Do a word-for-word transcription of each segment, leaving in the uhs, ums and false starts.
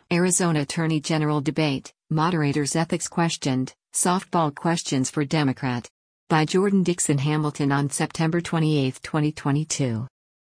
Arizona Attorney General debate, moderators ethics questioned, softball questions for Democrat. By Jordan Dixon Hamilton on September twenty-eighth, twenty twenty-two.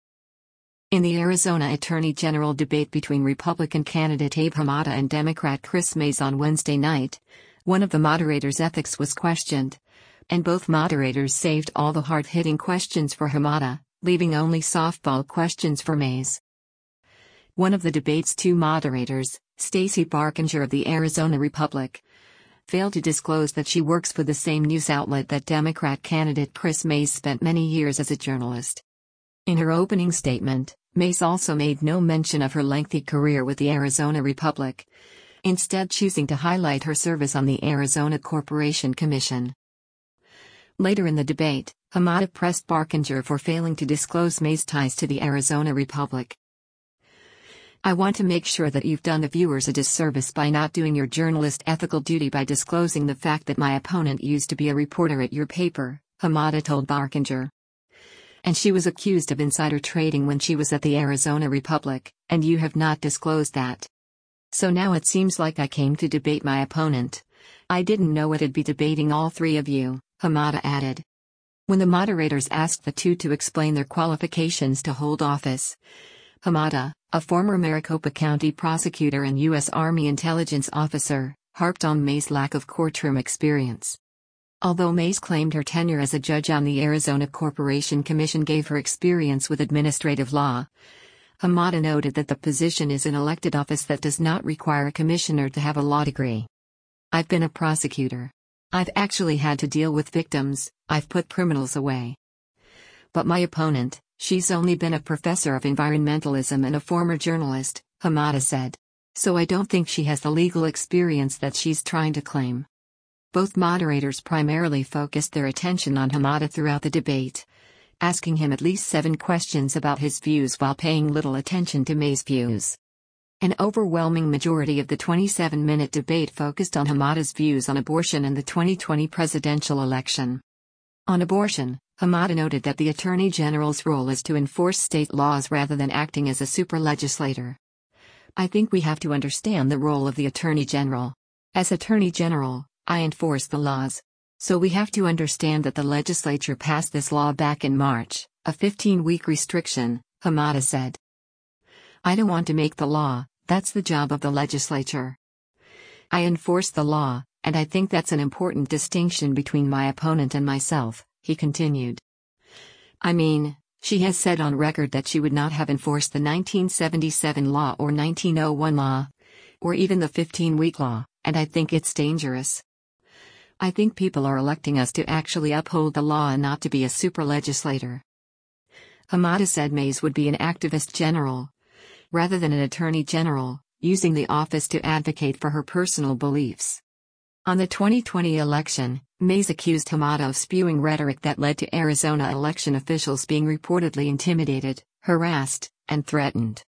In the Arizona Attorney General debate between Republican candidate Abe Hamada and Democrat Kris Mayes on Wednesday night, one of the moderators' ethics was questioned, and both moderators saved all the hard-hitting questions for Hamada, leaving only softball questions for Mayes. One of the debate's two moderators, Stacey Barkinger of the Arizona Republic, failed to disclose that she works for the same news outlet that Democrat candidate Kris Mayes spent many years as a journalist. In her opening statement, Mayes also made no mention of her lengthy career with the Arizona Republic, instead choosing to highlight her service on the Arizona Corporation Commission. Later in the debate, Hamada pressed Barkinger for failing to disclose Mayes' ties to the Arizona Republic. "I want to make sure that you've done the viewers a disservice by not doing your journalist ethical duty by disclosing the fact that my opponent used to be a reporter at your paper," Hamada told Barkinger. "And she was accused of insider trading when she was at the Arizona Republic, and you have not disclosed that. So now it seems like I came to debate my opponent. I didn't know it'd be debating all three of you," Hamada added. When the moderators asked the two to explain their qualifications to hold office, Hamada, a former Maricopa County prosecutor and U S Army intelligence officer, harped on Mayes' lack of courtroom experience. Although Mayes claimed her tenure as a judge on the Arizona Corporation Commission gave her experience with administrative law, Hamada noted that the position is an elected office that does not require a commissioner to have a law degree. "I've been a prosecutor. I've actually had to deal with victims, I've put criminals away. But my opponent, she's only been a professor of environmentalism and a former journalist," Hamada said. "So I don't think she has the legal experience that she's trying to claim." Both moderators primarily focused their attention on Hamada throughout the debate, asking him at least seven questions about his views while paying little attention to Mayes' views. An overwhelming majority of the twenty-seven minute debate focused on Hamada's views on abortion and the twenty twenty presidential election. On abortion, Hamada noted that the Attorney General's role is to enforce state laws rather than acting as a super-legislator. "I think we have to understand the role of the Attorney General. As Attorney General, I enforce the laws. So we have to understand that the legislature passed this law back in March, a fifteen-week restriction," Hamada said. "I don't want to make the law, that's the job of the legislature. I enforce the law, and I think that's an important distinction between my opponent and myself," he continued. "I mean, she has said on record that she would not have enforced the nineteen seventy-seven law or nineteen oh one law, or even the fifteen-week law, and I think it's dangerous. I think people are electing us to actually uphold the law and not to be a super-legislator." Hamada said Mayes would be an activist general, rather than an attorney general, using the office to advocate for her personal beliefs. On the twenty twenty election, Mayes accused Hamada of spewing rhetoric that led to Arizona election officials being reportedly intimidated, harassed, and threatened.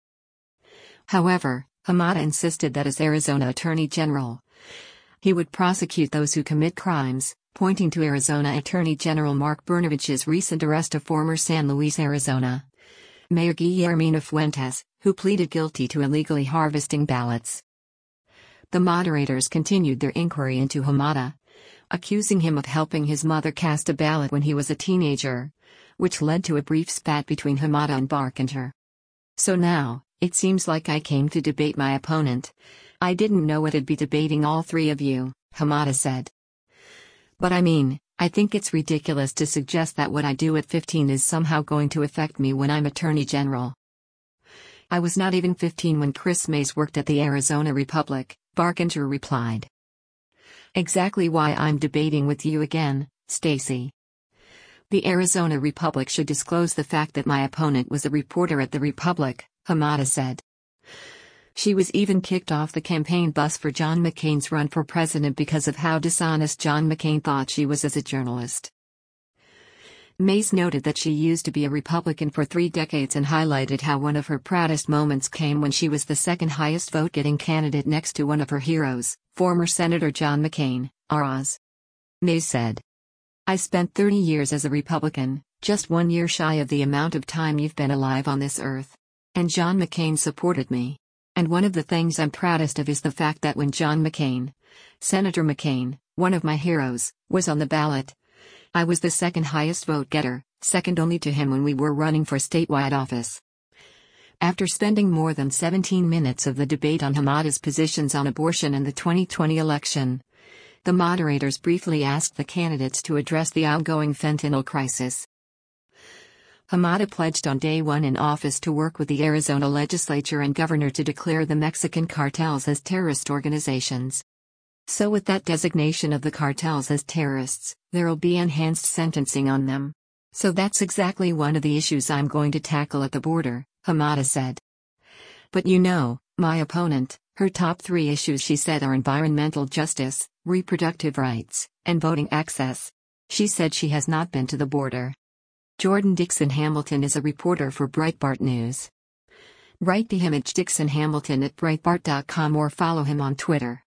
However, Hamada insisted that as Arizona Attorney General, he would prosecute those who commit crimes, pointing to Arizona Attorney General Mark Brnovich's recent arrest of former San Luis, Arizona Mayor Guillermina Fuentes, who pleaded guilty to illegally harvesting ballots. The moderators continued their inquiry into Hamada, accusing him of helping his mother cast a ballot when he was a teenager, which led to a brief spat between Hamada and Barkinger. "So now, it seems like I came to debate my opponent. I didn't know it'd be debating all three of you," Hamada said. "But I mean, I think it's ridiculous to suggest that what I do at fifteen is somehow going to affect me when I'm Attorney General. I was not even fifteen when Kris Mayes worked at the Arizona Republic," Barkinger replied. "Exactly why I'm debating with you again, Stacey. The Arizona Republic should disclose the fact that my opponent was a reporter at the Republic," Hamada said. "She was even kicked off the campaign bus for John McCain's run for president because of how dishonest John McCain thought she was as a journalist." Mayes noted that she used to be a Republican for three decades and highlighted how one of her proudest moments came when she was the second highest vote-getting candidate next to one of her heroes, former Senator John McCain, R Os. Mayes said, "I spent thirty years as a Republican, just one year shy of the amount of time you've been alive on this earth. And John McCain supported me. And one of the things I'm proudest of is the fact that when John McCain, Senator McCain, one of my heroes, was on the ballot, I was the second highest vote getter, second only to him when we were running for statewide office. After spending more than seventeen minutes of the debate on Hamada's positions on abortion and the twenty twenty election, the moderators briefly asked the candidates to address the ongoing fentanyl crisis. Hamada pledged on day one in office to work with the Arizona legislature and governor to declare the Mexican cartels as terrorist organizations. So with that designation of the cartels as terrorists, there'll be enhanced sentencing on them. So that's exactly one of the issues I'm going to tackle at the border, Hamada said. But you know, my opponent, her top three issues she said are environmental justice, reproductive rights, and voting access. She said she has not been to the border. Jordan Dixon Hamilton is a reporter for Breitbart News. Write to him at Dixon Hamilton at Breitbart dot com or follow him on Twitter.